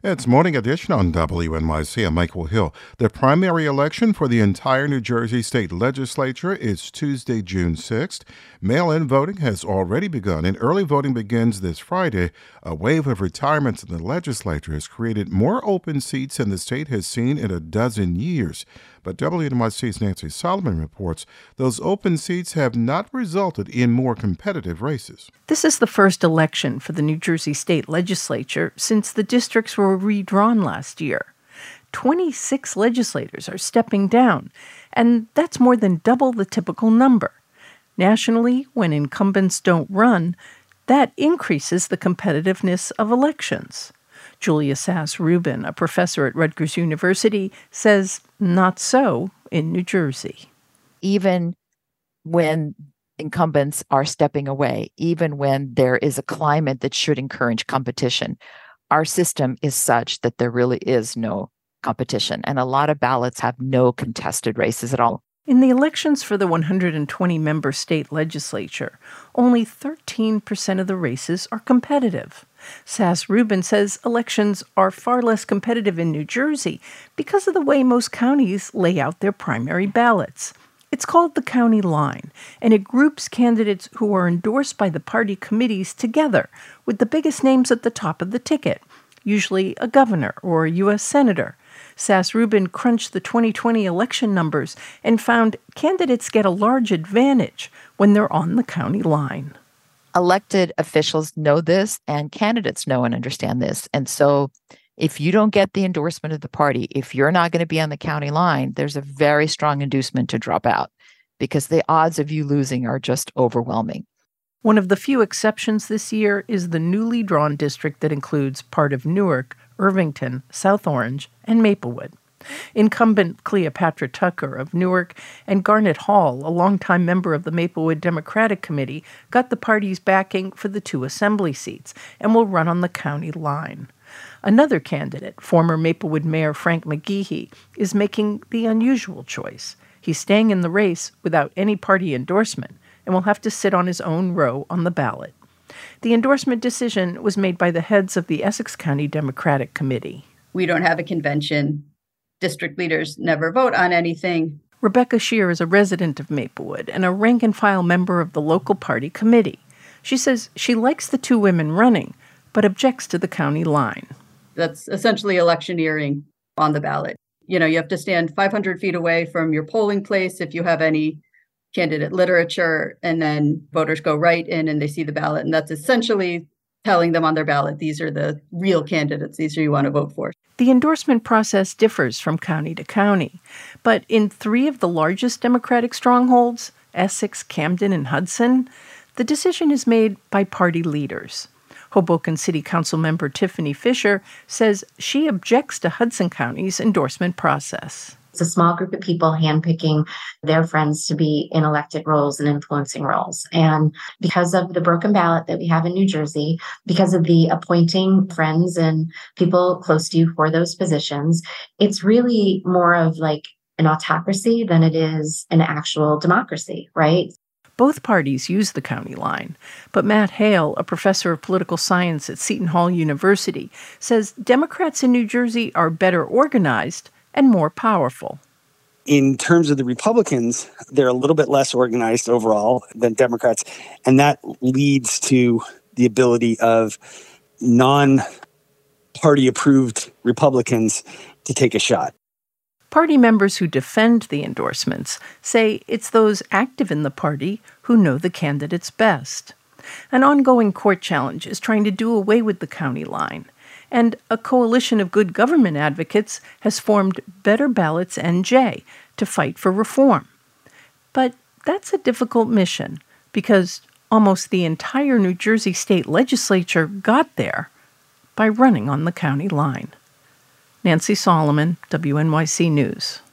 It's Morning Edition on WNYC. I'm Michael Hill. The primary election for the entire New Jersey state legislature is Tuesday, June 6th. Mail-in voting has already begun, and early voting begins this Friday. A wave of retirements in the legislature has created more open seats than the state has seen in a dozen years. But WNYC's Nancy Solomon reports those open seats have not resulted in more competitive races. This is the first election for the New Jersey state legislature since the districts were redrawn last year. 26 legislators are stepping down, and that's more than double the typical number. Nationally, when incumbents don't run, that increases the competitiveness of elections. Julia Sass-Rubin, a professor at Rutgers University, says not so in New Jersey. Even when incumbents are stepping away, even when there is a climate that should encourage competition, our system is such that there really is no competition, and a lot of ballots have no contested races at all. In the elections for the 120-member state legislature, only 13% of the races are competitive. Sass-Rubin says elections are far less competitive in New Jersey because of the way most counties lay out their primary ballots. It's called the county line, and it groups candidates who are endorsed by the party committees together with the biggest names at the top of the ticket, usually a governor or a U.S. senator. Sass-Rubin crunched the 2020 election numbers and found candidates get a large advantage when they're on the county line. Elected officials know this, and candidates know and understand this. And so if you don't get the endorsement of the party, if you're not going to be on the county line, there's a very strong inducement to drop out because the odds of you losing are just overwhelming. One of the few exceptions this year is the newly drawn district that includes part of Newark, Irvington, South Orange, and Maplewood. Incumbent Cleopatra Tucker of Newark and Garnet Hall, a longtime member of the Maplewood Democratic Committee, got the party's backing for the 2 assembly seats and will run on the county line. Another candidate, former Maplewood Mayor Frank McGehee, is making the unusual choice. He's staying in the race without any party endorsement and will have to sit on his own row on the ballot. The endorsement decision was made by the heads of the Essex County Democratic Committee. We don't have a convention. District leaders never vote on anything. Rebecca Shear is a resident of Maplewood and a rank-and-file member of the local party committee. She says she likes the 2 women running, but objects to the county line. That's essentially electioneering on the ballot. You have to stand 500 feet away from your polling place if you have any candidate literature, and then voters go right in and they see the ballot, and that's essentially telling them on their ballot, these are the real candidates, these are who you want to vote for. The endorsement process differs from county to county, but in 3 of the largest Democratic strongholds, Essex, Camden, and Hudson, the decision is made by party leaders. Hoboken City Council member Tiffany Fisher says she objects to Hudson County's endorsement process. It's a small group of people handpicking their friends to be in elected roles and influencing roles. And because of the broken ballot that we have in New Jersey, because of the appointing friends and people close to you for those positions, it's really more of like an autocracy than it is an actual democracy, right? Both parties use the county line, but Matt Hale, a professor of political science at Seton Hall University, says Democrats in New Jersey are better organized and more powerful. In terms of the Republicans, they're a little bit less organized overall than Democrats, and that leads to the ability of non-party approved Republicans to take a shot. Party members who defend the endorsements say it's those active in the party who know the candidates best. An ongoing court challenge is trying to do away with the county line, and a coalition of good government advocates has formed Better Ballots NJ to fight for reform. But that's a difficult mission because almost the entire New Jersey state legislature got there by running on the county line. Nancy Solomon, WNYC News.